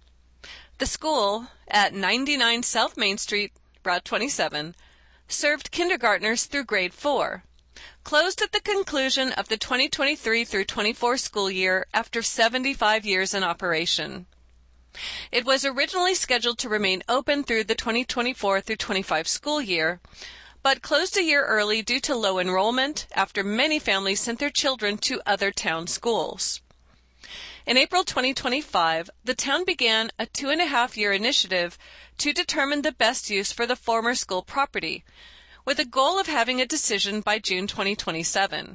The school, at 99 South Main Street, Route 27, served kindergartners through grade 4, closed at the conclusion of the 2023 through 24 school year after 75 years in operation. It was originally scheduled to remain open through the 2024 through 25 school year, but closed a year early due to low enrollment after many families sent their children to other town schools. In April 2025, the town began a 2.5-year initiative to determine the best use for the former school property, with a goal of having a decision by June 2027.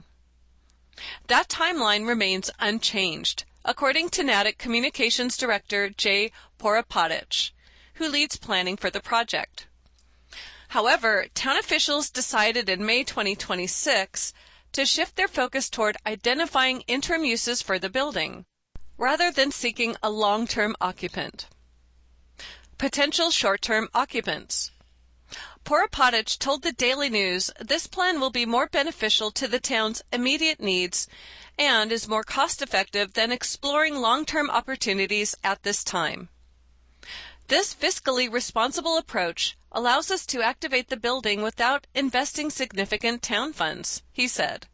That timeline remains unchanged, according to Natick Communications Director Jay Porapadich, who leads planning for the project. However, town officials decided in May 2026 to shift their focus toward identifying interim uses for the building, rather than seeking a long-term occupant. Potential short-term occupants. Porapadich told the Daily News this plan will be more beneficial to the town's immediate needs and is more cost-effective than exploring long-term opportunities at this time. This fiscally responsible approach allows us to activate the building without investing significant town funds, he said.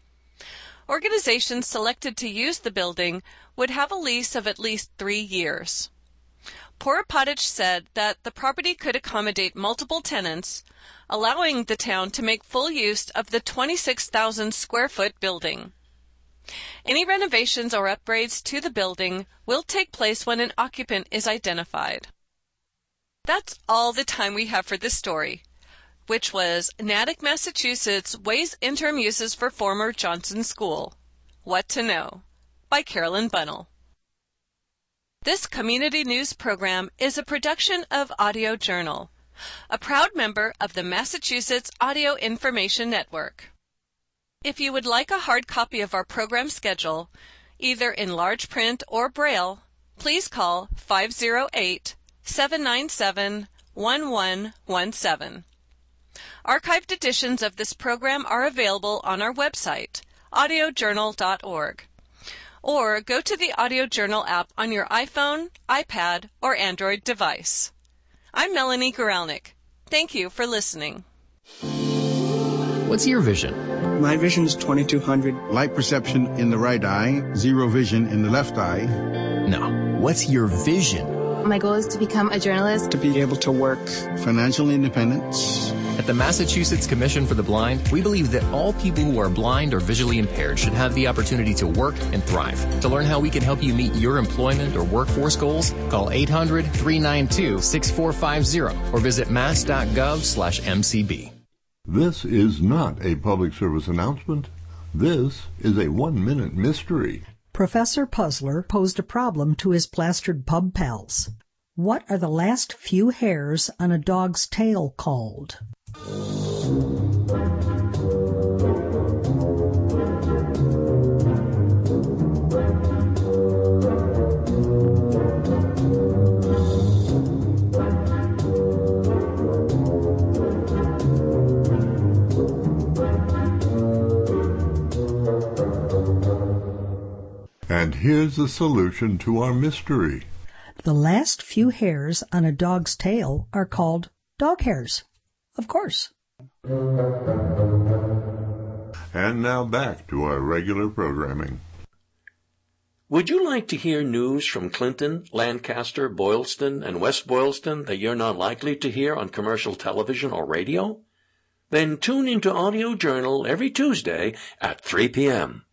Organizations selected to use the building would have a lease of at least 3 years. Porapadich said that the property could accommodate multiple tenants, allowing the town to make full use of the 26,000 square foot building. Any renovations or upgrades to the building will take place when an occupant is identified. That's all the time we have for this story, which was Natick, Massachusetts weighs interim uses for former Johnson School. What to Know by Carolyn Bunnell. This community news program is a production of Audio Journal, a proud member of the Massachusetts Audio Information Network. If you would like a hard copy of our program schedule, either in large print or Braille, please call 508-797-1117. Archived editions of this program are available on our website, audiojournal.org. Or go to the Audio Journal app on your iPhone, iPad, or Android device. I'm Melanie Guralnick. Thank you for listening. What's your vision? My vision is 2200. Light perception in the right eye, zero vision in the left eye. No. What's your vision? My goal is to become a journalist. To be able to work. Financial independence. At the Massachusetts Commission for the Blind, we believe that all people who are blind or visually impaired should have the opportunity to work and thrive. To learn how we can help you meet your employment or workforce goals, call 800-392-6450 or visit mass.gov/MCB. This is not a public service announcement. This is a 1-minute mystery. Professor Puzzler posed a problem to his plastered pub pals. What are the last few hairs on a dog's tail called? And here's the solution to our mystery. The last few hairs on a dog's tail are called dog hairs. Of course. And now back to our regular programming. Would you like to hear news from Clinton, Lancaster, Boylston, and West Boylston that you're not likely to hear on commercial television or radio? Then tune into Audio Journal every Tuesday at 3 p.m.